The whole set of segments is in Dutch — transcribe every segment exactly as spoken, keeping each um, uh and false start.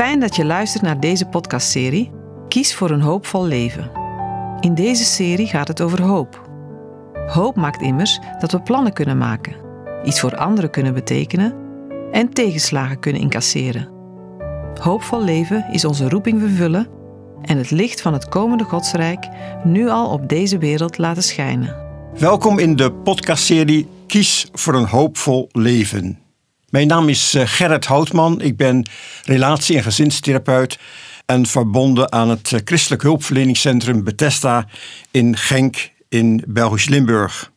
Fijn dat je luistert naar deze podcastserie Kies voor een hoopvol leven. In deze serie gaat het over hoop. Hoop maakt immers dat we plannen kunnen maken, iets voor anderen kunnen betekenen en tegenslagen kunnen incasseren. Hoopvol leven is onze roeping vervullen en het licht van het komende Godsrijk nu al op deze wereld laten schijnen. Welkom in de podcastserie Kies voor een hoopvol leven. Mijn naam is Gerrit Houtman. Ik ben relatie- en gezinstherapeut en verbonden aan het Christelijk Hulpverleningscentrum Bethesda in Genk in Belgisch Limburg.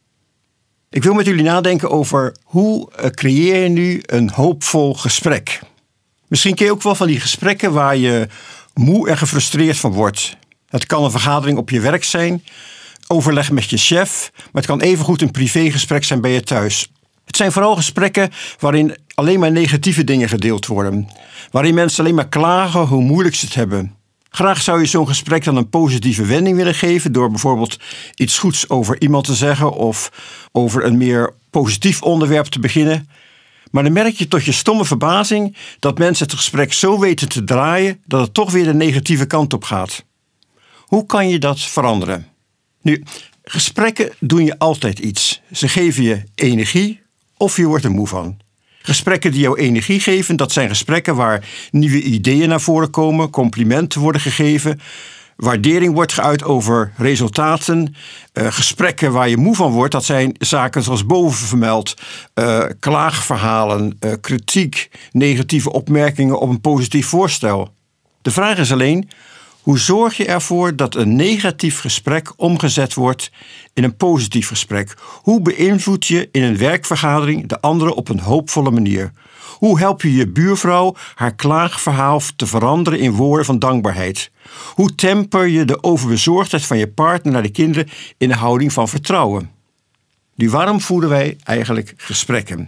Ik wil met jullie nadenken over hoe creëer je nu een hoopvol gesprek. Misschien ken je ook wel van die gesprekken waar je moe en gefrustreerd van wordt. Het kan een vergadering op je werk zijn, overleg met je chef, maar het kan evengoed een privégesprek zijn bij je thuis. Het zijn vooral gesprekken waarin alleen maar negatieve dingen gedeeld worden. Waarin mensen alleen maar klagen hoe moeilijk ze het hebben. Graag zou je zo'n gesprek dan een positieve wending willen geven door bijvoorbeeld iets goeds over iemand te zeggen of over een meer positief onderwerp te beginnen. Maar dan merk je tot je stomme verbazing dat mensen het gesprek zo weten te draaien dat het toch weer de negatieve kant op gaat. Hoe kan je dat veranderen? Nu, gesprekken doen je altijd iets. Ze geven je energie of je wordt er moe van. Gesprekken die jou energie geven, dat zijn gesprekken waar nieuwe ideeën naar voren komen, complimenten worden gegeven, waardering wordt geuit over resultaten. Uh, gesprekken waar je moe van wordt, dat zijn zaken zoals boven vermeld, uh, klaagverhalen, uh, kritiek, negatieve opmerkingen op een positief voorstel. De vraag is alleen, hoe zorg je ervoor dat een negatief gesprek omgezet wordt in een positief gesprek? Hoe beïnvloed je in een werkvergadering de anderen op een hoopvolle manier? Hoe help je je buurvrouw haar klaagverhaal te veranderen in woorden van dankbaarheid? Hoe temper je de overbezorgdheid van je partner naar de kinderen in een houding van vertrouwen? Nu, waarom voeren wij eigenlijk gesprekken?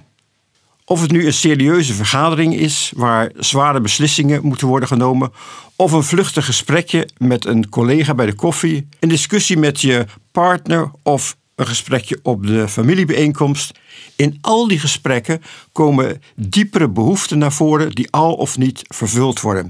Of het nu een serieuze vergadering is waar zware beslissingen moeten worden genomen, of een vluchtig gesprekje met een collega bij de koffie, een discussie met je partner of een gesprekje op de familiebijeenkomst. In al die gesprekken komen diepere behoeften naar voren die al of niet vervuld worden.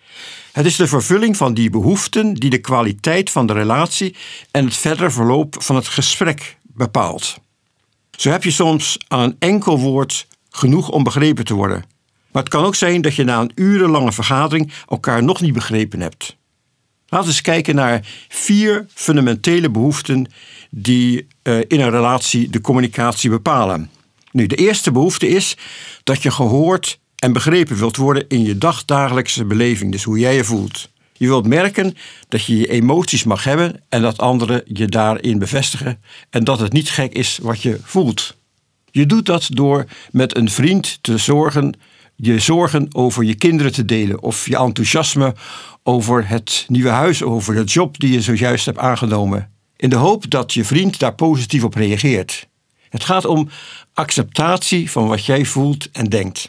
Het is de vervulling van die behoeften die de kwaliteit van de relatie en het verdere verloop van het gesprek bepaalt. Zo heb je soms aan een enkel woord genoeg om begrepen te worden. Maar het kan ook zijn dat je na een urenlange vergadering elkaar nog niet begrepen hebt. Laten we eens kijken naar vier fundamentele behoeften die uh, in een relatie de communicatie bepalen. Nu, de eerste behoefte is dat je gehoord en begrepen wilt worden in je dagdagelijkse beleving, dus hoe jij je voelt. Je wilt merken dat je je emoties mag hebben en dat anderen je daarin bevestigen en dat het niet gek is wat je voelt. Je doet dat door met een vriend te zorgen, je zorgen over je kinderen te delen of je enthousiasme over het nieuwe huis, over de job die je zojuist hebt aangenomen. In de hoop dat je vriend daar positief op reageert. Het gaat om acceptatie van wat jij voelt en denkt.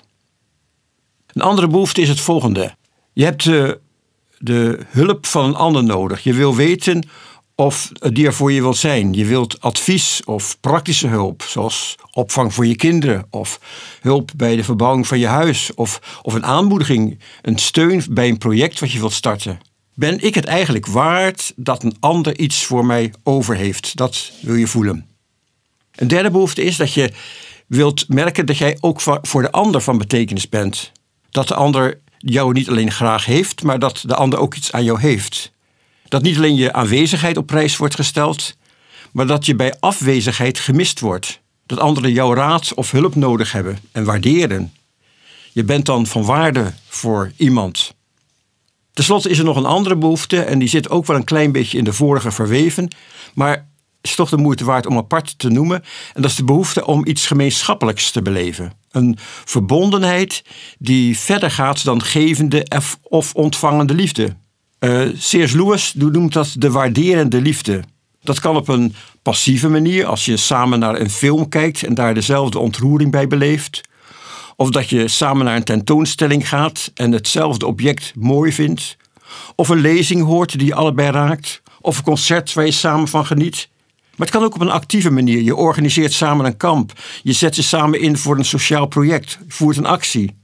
Een andere behoefte is het volgende. Je hebt de, de hulp van een ander nodig. Je wil weten of die er voor je wilt zijn. Je wilt advies of praktische hulp, zoals opvang voor je kinderen of hulp bij de verbouwing van je huis of, of een aanmoediging, een steun bij een project wat je wilt starten. Ben ik het eigenlijk waard dat een ander iets voor mij over heeft? Dat wil je voelen. Een derde behoefte is dat je wilt merken dat jij ook voor de ander van betekenis bent. Dat de ander jou niet alleen graag heeft, maar dat de ander ook iets aan jou heeft. Dat niet alleen je aanwezigheid op prijs wordt gesteld, maar dat je bij afwezigheid gemist wordt. Dat anderen jouw raad of hulp nodig hebben en waarderen. Je bent dan van waarde voor iemand. Ten slotte is er nog een andere behoefte en die zit ook wel een klein beetje in de vorige verweven, maar is toch de moeite waard om apart te noemen. En dat is de behoefte om iets gemeenschappelijks te beleven. Een verbondenheid die verder gaat dan gevende of ontvangende liefde. Uh, C S Lewis noemt dat de waarderende liefde. Dat kan op een passieve manier, als je samen naar een film kijkt en daar dezelfde ontroering bij beleeft. Of dat je samen naar een tentoonstelling gaat en hetzelfde object mooi vindt. Of een lezing hoort die je allebei raakt. Of een concert waar je samen van geniet. Maar het kan ook op een actieve manier. Je organiseert samen een kamp. Je zet je samen in voor een sociaal project. Je voert een actie.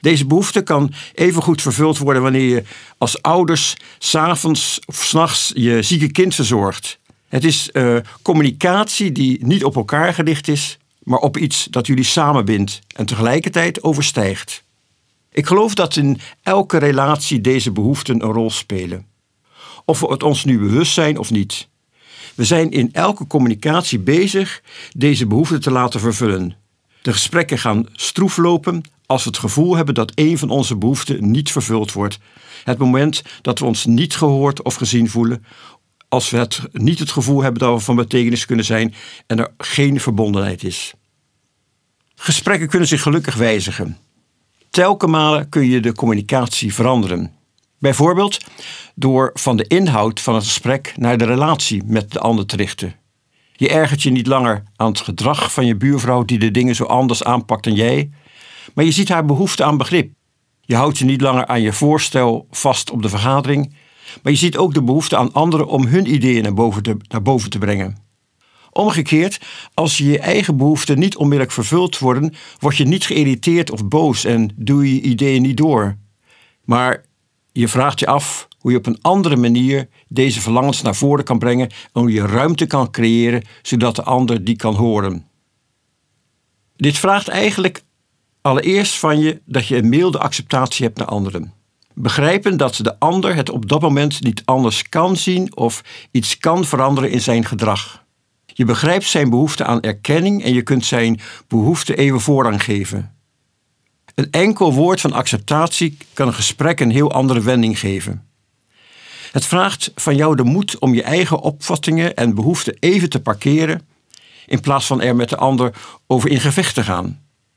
Deze behoefte kan evengoed vervuld worden wanneer je als ouders 's avonds of 's nachts je zieke kind verzorgt. Het is uh, communicatie die niet op elkaar gericht is, maar op iets dat jullie samenbindt en tegelijkertijd overstijgt. Ik geloof dat in elke relatie deze behoeften een rol spelen. Of we het ons nu bewust zijn of niet. We zijn in elke communicatie bezig deze behoefte te laten vervullen. De gesprekken gaan stroef lopen als we het gevoel hebben dat een van onze behoeften niet vervuld wordt. Het moment dat we ons niet gehoord of gezien voelen, als we het, niet het gevoel hebben dat we van betekenis kunnen zijn en er geen verbondenheid is. Gesprekken kunnen zich gelukkig wijzigen. Telkenmale kun je de communicatie veranderen. Bijvoorbeeld door van de inhoud van het gesprek naar de relatie met de ander te richten. Je ergert je niet langer aan het gedrag van je buurvrouw die de dingen zo anders aanpakt dan jij, maar je ziet haar behoefte aan begrip. Je houdt je niet langer aan je voorstel vast op de vergadering, maar je ziet ook de behoefte aan anderen om hun ideeën naar boven te, naar boven te brengen. Omgekeerd, als je je eigen behoeften niet onmiddellijk vervuld worden, word je niet geïrriteerd of boos en doe je je ideeën niet door. Maar je vraagt je af hoe je op een andere manier deze verlangens naar voren kan brengen en hoe je ruimte kan creëren zodat de ander die kan horen. Dit vraagt eigenlijk allereerst van je dat je een milde acceptatie hebt naar anderen. Begrijpen dat de ander het op dat moment niet anders kan zien of iets kan veranderen in zijn gedrag. Je begrijpt zijn behoefte aan erkenning en je kunt zijn behoefte even voorrang geven. Een enkel woord van acceptatie kan een gesprek een heel andere wending geven. Het vraagt van jou de moed om je eigen opvattingen en behoeften even te parkeren, in plaats van er met de ander over in gevecht te gaan.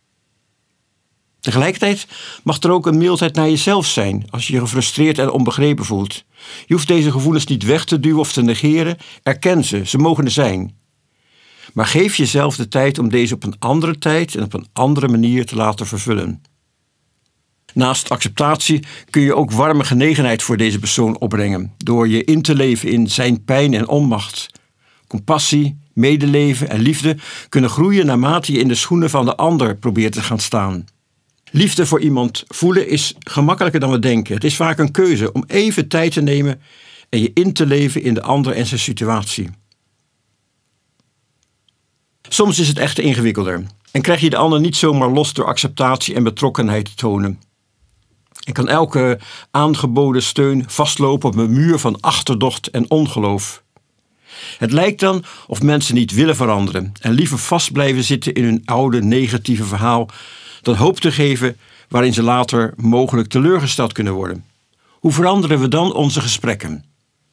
Tegelijkertijd mag er ook een mildheid naar jezelf zijn als je je gefrustreerd en onbegrepen voelt. Je hoeft deze gevoelens niet weg te duwen of te negeren. Erken ze, ze mogen er zijn. Maar geef jezelf de tijd om deze op een andere tijd en op een andere manier te laten vervullen. Naast acceptatie kun je ook warme genegenheid voor deze persoon opbrengen, door je in te leven in zijn pijn en onmacht. Compassie, medeleven en liefde kunnen groeien naarmate je in de schoenen van de ander probeert te gaan staan. Liefde voor iemand voelen is gemakkelijker dan we denken. Het is vaak een keuze om even tijd te nemen en je in te leven in de ander en zijn situatie. Soms is het echt ingewikkelder en krijg je de ander niet zomaar los door acceptatie en betrokkenheid te tonen. En kan elke aangeboden steun vastlopen op een muur van achterdocht en ongeloof. Het lijkt dan of mensen niet willen veranderen en liever vast blijven zitten in hun oude negatieve verhaal dan hoop te geven waarin ze later mogelijk teleurgesteld kunnen worden. Hoe veranderen we dan onze gesprekken?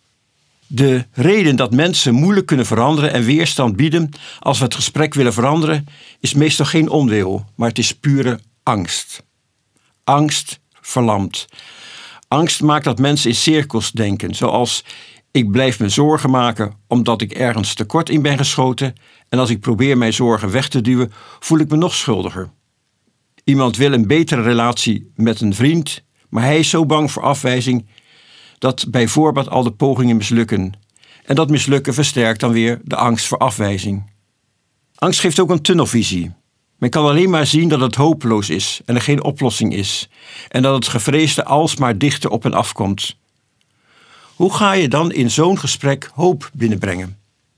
De reden dat mensen moeilijk kunnen veranderen en weerstand bieden als we het gesprek willen veranderen, is meestal geen onwil, maar het is pure angst. Angst verlamt. Angst maakt dat mensen in cirkels denken, zoals ik blijf me zorgen maken omdat ik ergens tekort in ben geschoten en als ik probeer mijn zorgen weg te duwen, voel ik me nog schuldiger. Iemand wil een betere relatie met een vriend, maar hij is zo bang voor afwijzing dat bij voorbaat al de pogingen mislukken. En dat mislukken versterkt dan weer de angst voor afwijzing. Angst geeft ook een tunnelvisie. Men kan alleen maar zien dat het hopeloos is en er geen oplossing is. En dat het gevreesde alsmaar dichter op en afkomt. Hoe ga je dan in zo'n gesprek hoop binnenbrengen?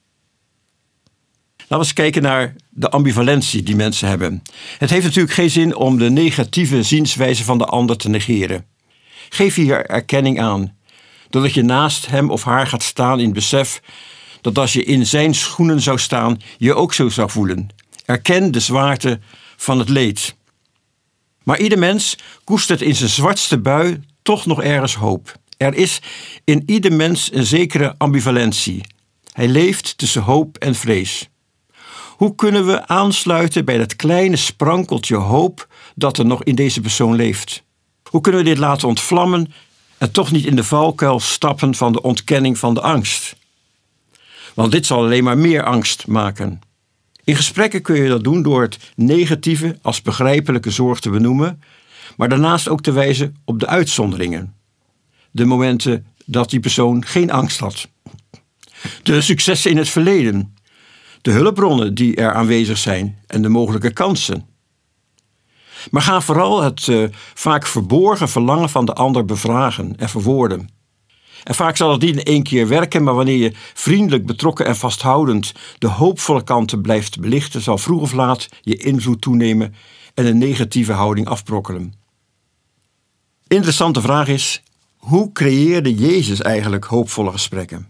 Laten we eens kijken naar de ambivalentie die mensen hebben. Het heeft natuurlijk geen zin om de negatieve zienswijze van de ander te negeren. Geef hier erkenning aan, doordat je naast hem of haar gaat staan in het besef dat als je in zijn schoenen zou staan, je ook zo zou voelen. Erken de zwaarte van het leed. Maar ieder mens koestert in zijn zwartste bui toch nog ergens hoop. Er is in ieder mens een zekere ambivalentie. Hij leeft tussen hoop en vrees. Hoe kunnen we aansluiten bij dat kleine sprankeltje hoop dat er nog in deze persoon leeft? Hoe kunnen we dit laten ontvlammen en toch niet in de valkuil stappen van de ontkenning van de angst? Want dit zal alleen maar meer angst maken. In gesprekken kun je dat doen door het negatieve als begrijpelijke zorg te benoemen, maar daarnaast ook te wijzen op de uitzonderingen. De momenten dat die persoon geen angst had. De successen in het verleden. De hulpbronnen die er aanwezig zijn en de mogelijke kansen. Maar ga vooral het uh, vaak verborgen verlangen van de ander bevragen en verwoorden. En vaak zal het niet in één keer werken, maar wanneer je vriendelijk, betrokken en vasthoudend de hoopvolle kanten blijft belichten, zal vroeg of laat je invloed toenemen en een negatieve houding afbrokkelen. Interessante vraag is, hoe creëerde Jezus eigenlijk hoopvolle gesprekken?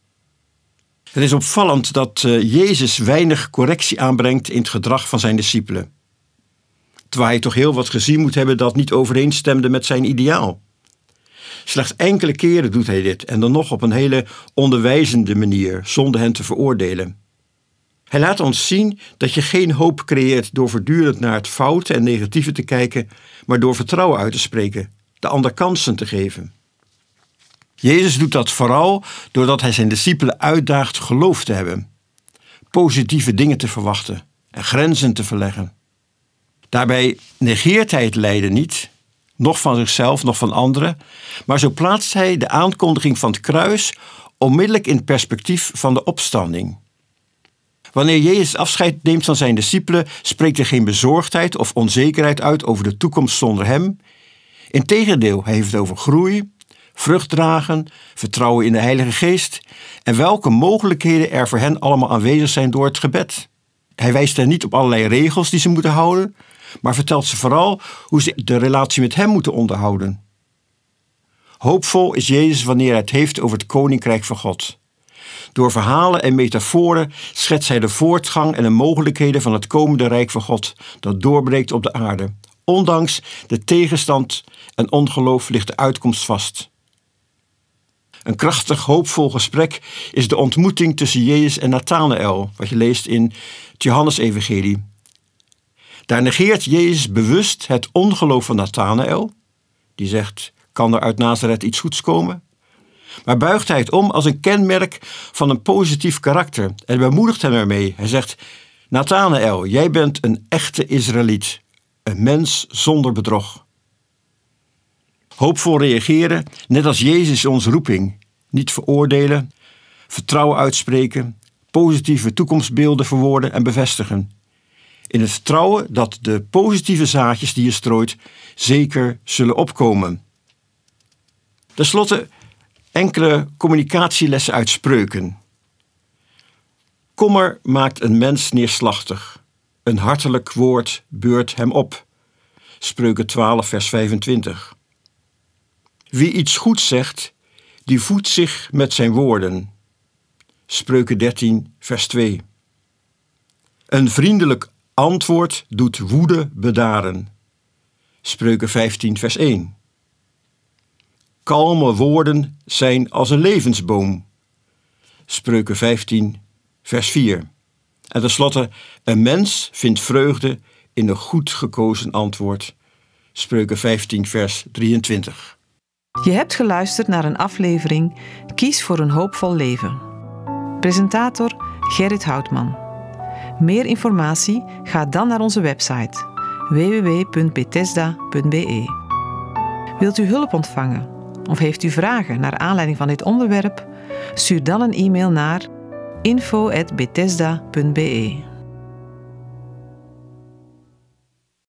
Het is opvallend dat uh, Jezus weinig correctie aanbrengt in het gedrag van zijn discipelen. Terwijl hij toch heel wat gezien moet hebben dat niet overeenstemde met zijn ideaal. Slechts enkele keren doet hij dit en dan nog op een hele onderwijzende manier, zonder hen te veroordelen. Hij laat ons zien dat je geen hoop creëert door voortdurend naar het foute en negatieve te kijken, maar door vertrouwen uit te spreken, de ander kansen te geven. Jezus doet dat vooral doordat hij zijn discipelen uitdaagt geloof te hebben, positieve dingen te verwachten en grenzen te verleggen. Daarbij negeert hij het lijden niet, nog van zichzelf, nog van anderen, maar zo plaatst hij de aankondiging van het kruis onmiddellijk in het perspectief van de opstanding. Wanneer Jezus afscheid neemt van zijn discipelen, spreekt hij geen bezorgdheid of onzekerheid uit over de toekomst zonder hem. Integendeel, hij heeft het over groei, vrucht dragen, vertrouwen in de Heilige Geest en welke mogelijkheden er voor hen allemaal aanwezig zijn door het gebed. Hij wijst hen niet op allerlei regels die ze moeten houden, maar vertelt ze vooral hoe ze de relatie met hem moeten onderhouden. Hoopvol is Jezus wanneer hij het heeft over het Koninkrijk van God. Door verhalen en metaforen schetst hij de voortgang en de mogelijkheden van het komende Rijk van God dat doorbreekt op de aarde. Ondanks de tegenstand en ongeloof ligt de uitkomst vast. Een krachtig, hoopvol gesprek is de ontmoeting tussen Jezus en Nathanaël, wat je leest in het Johannesevangelie. Daar negeert Jezus bewust het ongeloof van Nathanaël, die zegt, kan er uit Nazareth iets goeds komen? Maar buigt hij het om als een kenmerk van een positief karakter en bemoedigt hem ermee. Hij zegt, Nathanaël, jij bent een echte Israëliet, een mens zonder bedrog. Hoopvol reageren, net als Jezus onze roeping. Niet veroordelen, vertrouwen uitspreken, positieve toekomstbeelden verwoorden en bevestigen. In het vertrouwen dat de positieve zaadjes die je strooit zeker zullen opkomen. Ten slotte enkele communicatielessen uit Spreuken. Kommer maakt een mens neerslachtig. Een hartelijk woord beurt hem op. Spreuken twaalf vers vijfentwintig. Wie iets goeds zegt, die voedt zich met zijn woorden. Spreuken dertien vers twee. Een vriendelijk antwoord doet woede bedaren. Spreuken vijftien vers één. Kalme woorden zijn als een levensboom. Spreuken vijftien vers vier. En tenslotte, een mens vindt vreugde in een goed gekozen antwoord. Spreuken vijftien vers drieëntwintig. Je hebt geluisterd naar een aflevering Kies voor een hoopvol leven. Presentator Gerrit Houtman. Meer informatie? Ga dan naar onze website w w w punt bethesda punt b e. Wilt u hulp ontvangen of heeft u vragen naar aanleiding van dit onderwerp? Stuur dan een e-mail naar info at bethesda punt b e.